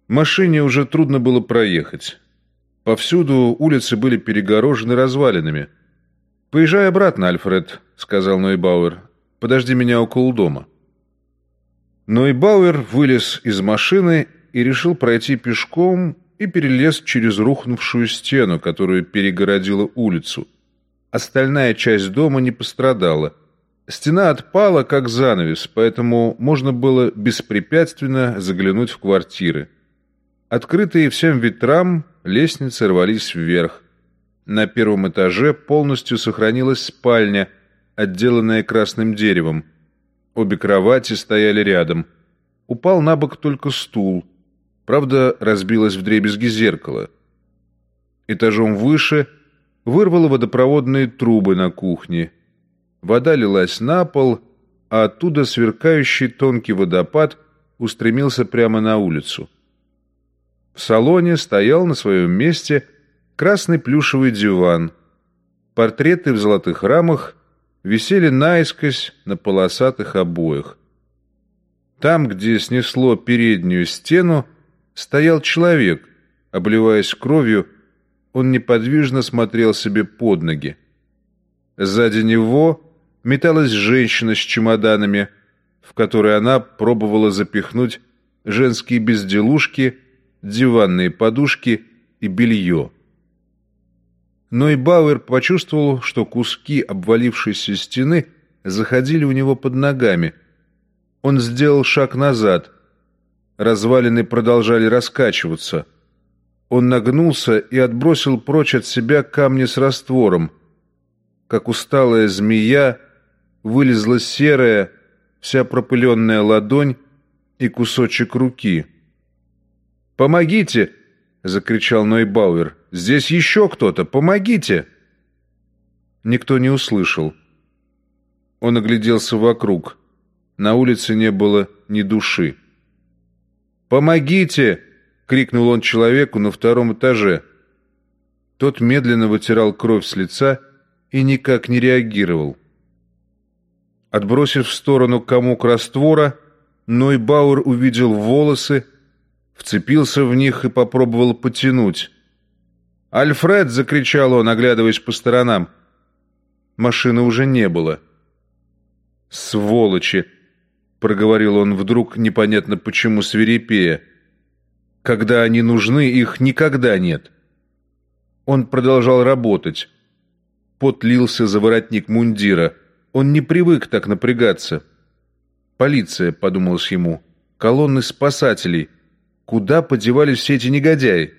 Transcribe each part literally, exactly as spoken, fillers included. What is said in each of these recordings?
Машине уже трудно было проехать. Повсюду улицы были перегорожены развалинами. «Поезжай обратно, Альфред», — сказал Нойбауэр. «Подожди меня около дома». Нойбауэр вылез из машины и решил пройти пешком и перелез через рухнувшую стену, которую перегородила улицу. Остальная часть дома не пострадала. Стена отпала, как занавес, поэтому можно было беспрепятственно заглянуть в квартиры. Открытые всем ветрам лестницы рвались вверх. На первом этаже полностью сохранилась спальня, отделанная красным деревом. Обе кровати стояли рядом. Упал на бок только стул. Правда, разбилось вдребезги зеркало. Этажом выше вырвало водопроводные трубы на кухне. Вода лилась на пол, а оттуда сверкающий тонкий водопад устремился прямо на улицу. В салоне стоял на своем месте красный плюшевый диван. Портреты в золотых рамах висели наискось на полосатых обоях. Там, где снесло переднюю стену, стоял человек. Обливаясь кровью, он неподвижно смотрел себе под ноги. Сзади него металась женщина с чемоданами, в которые она пробовала запихнуть женские безделушки, диванные подушки и белье. Нойбауэр почувствовал, что куски обвалившейся стены заходили у него под ногами. Он сделал шаг назад. Развалины продолжали раскачиваться. Он нагнулся и отбросил прочь от себя камни с раствором. Как усталая змея вылезла серая, вся пропыленная ладонь и кусочек руки. «Помогите!» — закричал Нойбауэр. «Здесь еще кто-то! Помогите!» Никто не услышал. Он огляделся вокруг. На улице не было ни души. «Помогите!» — крикнул он человеку на втором этаже. Тот медленно вытирал кровь с лица и никак не реагировал. Отбросив в сторону комок раствора, Нойбауэр увидел волосы, вцепился в них и попробовал потянуть. «Альфред!» — закричал он, оглядываясь по сторонам. Машины уже не было. «Сволочи!» — проговорил он вдруг, непонятно почему свирепея. «Когда они нужны, их никогда нет». Он продолжал работать. Пот лился за воротник мундира. Он не привык так напрягаться. «Полиция», — подумалось ему, — «колонны спасателей. Куда подевались все эти негодяи?»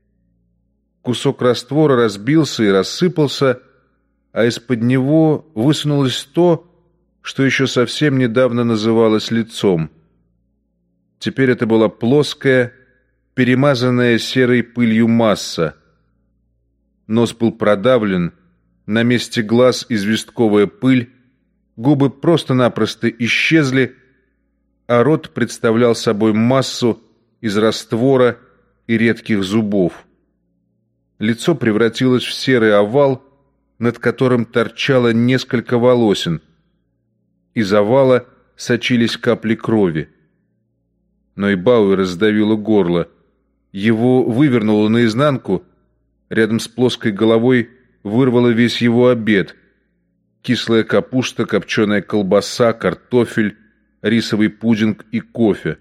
Кусок раствора разбился и рассыпался, а из-под него высунулось то, что еще совсем недавно называлось лицом. Теперь это была плоская, перемазанная серой пылью масса. Нос был продавлен, на месте глаз известковая пыль, губы просто-напросто исчезли, а рот представлял собой массу из раствора и редких зубов. Лицо превратилось в серый овал, над которым торчало несколько волосин. Из овала сочились капли крови. Нойбауэра сдавило горло. Его вывернуло наизнанку, рядом с плоской головой вырвало весь его обед. Кислая капуста, копченая колбаса, картофель, рисовый пудинг и кофе.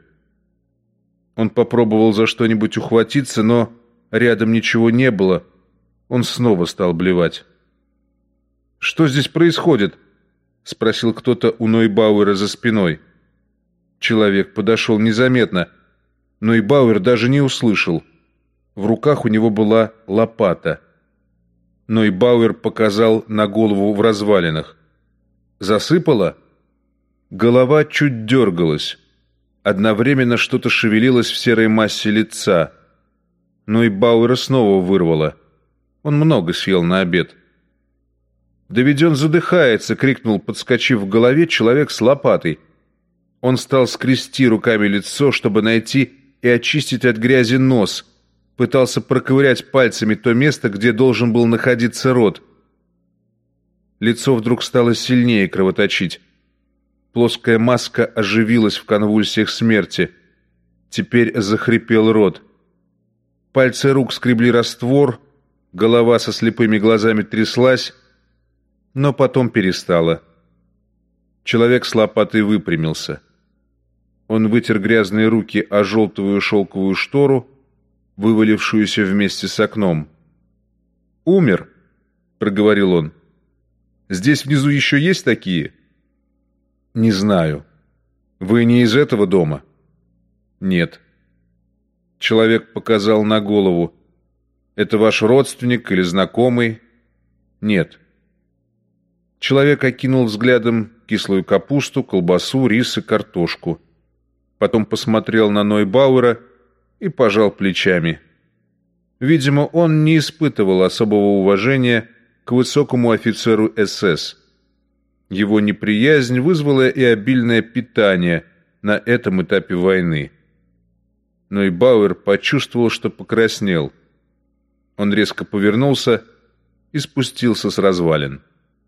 Он попробовал за что-нибудь ухватиться, но рядом ничего не было. Он снова стал блевать. «Что здесь происходит?» — спросил кто-то у Нойбауэра за спиной. Человек подошел незаметно. Нойбауэр даже не услышал. В руках у него была лопата. Нойбауэр показал на голову в развалинах. «Засыпало?» Голова чуть дергалась. Одновременно что-то шевелилось в серой массе лица. Нойбауэра снова вырвало. Он много съел на обед. «Да ведь он задыхается!» — крикнул, подскочив в голове, человек с лопатой. Он стал скрести руками лицо, чтобы найти и очистить от грязи нос. Пытался проковырять пальцами то место, где должен был находиться рот. Лицо вдруг стало сильнее кровоточить. Плоская маска оживилась в конвульсиях смерти. Теперь захрипел рот. Пальцы рук скребли раствор, голова со слепыми глазами тряслась, но потом перестала. Человек с лопатой выпрямился. Он вытер грязные руки о желтую шелковую штору, вывалившуюся вместе с окном. «Умер», — проговорил он. «Здесь внизу еще есть такие?» «Не знаю. Вы не из этого дома?» «Нет». Человек показал на голову. «Это ваш родственник или знакомый?» «Нет». Человек окинул взглядом кислую капусту, колбасу, рис и картошку. Потом посмотрел на Нойбауэра и пожал плечами. Видимо, он не испытывал особого уважения к высокому офицеру эс эс. Его неприязнь вызвала и обильное питание на этом этапе войны. Нойбауэр почувствовал, что покраснел. Он резко повернулся и спустился с развалин.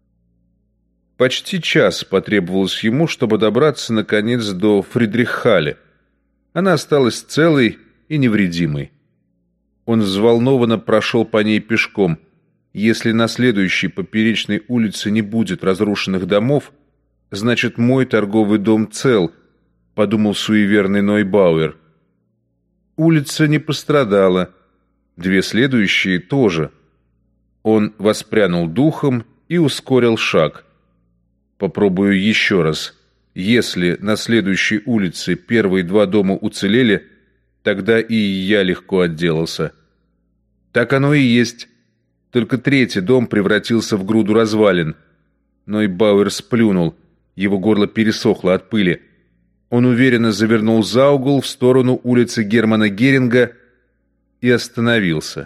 Почти час потребовалось ему, чтобы добраться, наконец, до Фридриххалле. Она осталась целой и невредимой. Он взволнованно прошел по ней пешком. Если на следующей поперечной улице не будет разрушенных домов, значит, мой торговый дом цел, подумал суеверный Нойбауэр. Улица не пострадала, две следующие тоже. Он воспрянул духом и ускорил шаг. Попробую еще раз. Если на следующей улице первые два дома уцелели, тогда и я легко отделался. Так оно и есть. Только третий дом превратился в груду развалин. Нойбауэр сплюнул. Его горло пересохло от пыли. Он уверенно завернул за угол в сторону улицы Германа Геринга и остановился.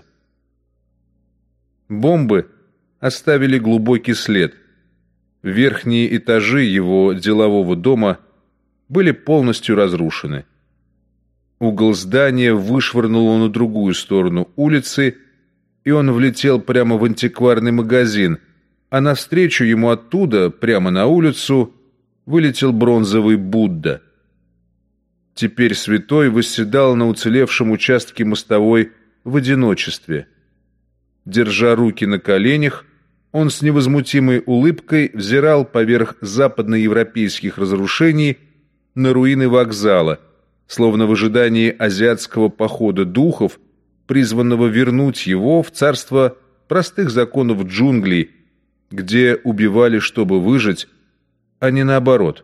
Бомбы оставили глубокий след. Верхние этажи его делового дома были полностью разрушены. Угол здания вышвырнуло на другую сторону улицы, и он влетел прямо в антикварный магазин, а навстречу ему оттуда, прямо на улицу, вылетел бронзовый Будда. Теперь святой восседал на уцелевшем участке мостовой в одиночестве. Держа руки на коленях, он с невозмутимой улыбкой взирал поверх западноевропейских разрушений на руины вокзала, словно в ожидании азиатского похода духов, призванного вернуть его в царство простых законов джунглей, где убивали, чтобы выжить, а не наоборот.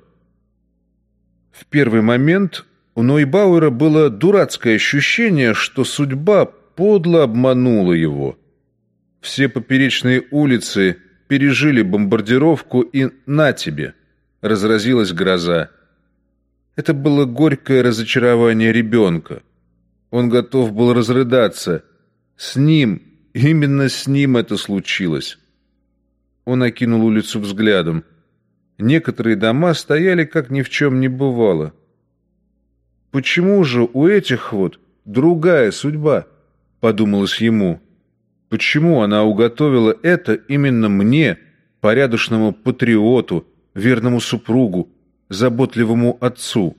В первый момент у Нойбауэра было дурацкое ощущение, что судьба подло обманула его. Все поперечные улицы пережили бомбардировку, и на тебе разразилась гроза. Это было горькое разочарование ребенка. Он готов был разрыдаться. С ним, именно с ним это случилось. Он окинул улицу взглядом. Некоторые дома стояли, как ни в чем не бывало. «Почему же у этих вот другая судьба?» — подумалось ему. «Почему она уготовила это именно мне, порядочному патриоту, верному супругу, заботливому отцу?»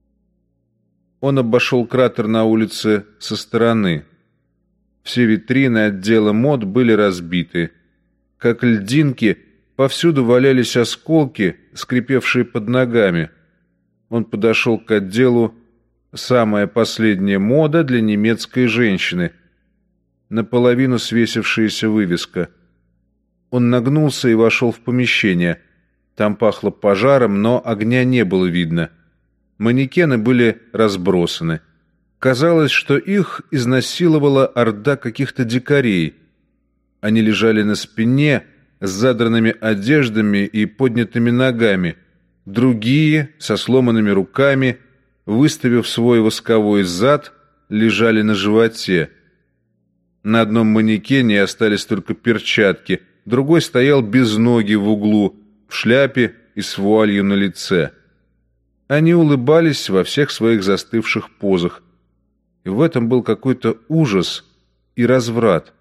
Он обошел кратер на улице со стороны. Все витрины отдела мод были разбиты. Как льдинки, повсюду валялись осколки, скрипевшие под ногами. Он подошел к отделу «Самая последняя мода для немецкой женщины», наполовину свесившаяся вывеска. Он нагнулся и вошел в помещение. Там пахло пожаром, но огня не было видно. Манекены были разбросаны. Казалось, что их изнасиловала орда каких-то дикарей. Они лежали на спине с задранными одеждами и поднятыми ногами. Другие, со сломанными руками, выставив свой восковой зад, лежали на животе. На одном манекене остались только перчатки, другой стоял без ноги в углу, в шляпе и с вуалью на лице. Они улыбались во всех своих застывших позах. И в этом был какой-то ужас и разврат.